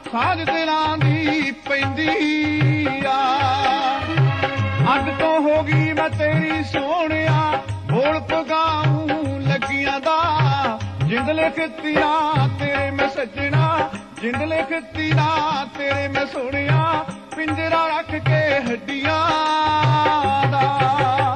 ਸਾਂਝ ਦਿਲਾਂ ਦੀ ਪੈਂਦੀ ਆ। ਅੱਗ ਤੋਂ ਹੋ ਗਈ ਮੈਂ ਤੇਰੀ ਸੋਹਣਿਆ, ਬੋਲ ਪਗਾਉਂ ਲੱਗੀਆਂ ਦਾ। ਜਿੰਦ ਲਿਖਤੀ ਨਾ ਤੇਰੇ ਮੈਂ ਸੱਜਣਾ, ਜਿੰਦ ਲਿਖਤੀ ਨਾ ਤੇਰੇ ਮੈਂ ਸੋਹਣਿਆ, ਪਿੰਜਰਾ ਰੱਖ ਕੇ ਹੱਡੀਆਂ ਦਾ।